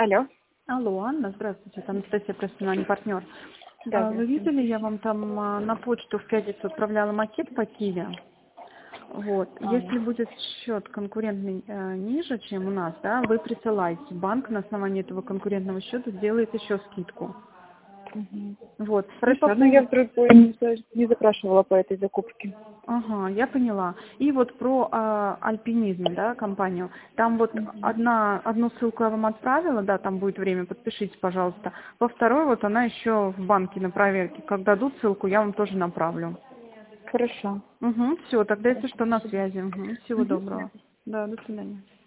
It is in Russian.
Алло. Алло, Анна, здравствуйте, это Анастасия, профессиональный партнер. Да, Вы здравствуйте. видели, я вам там на почту в пятницу отправляла макет по Киеве. Вот. Если будет счет конкурентный ниже, чем у нас, да, вы присылаете. Банк на основании этого конкурентного счета сделает еще скидку. Мгм. Вот. И по Хорошо, но я поводу... вдруг не запрашивала по этой закупке. Ага, я поняла. И вот про альпинизм, да, компанию. Там вот Мгм. одну ссылку я вам отправила, да, там будет время, подпишитесь, пожалуйста. Во второй вот она еще в банке на проверке. Как дадут ссылку, я вам тоже направлю. Хорошо. Угу, все, тогда если Хорошо, что, на спасибо. связи. Угу, всего Мгм. доброго. Да, до свидания.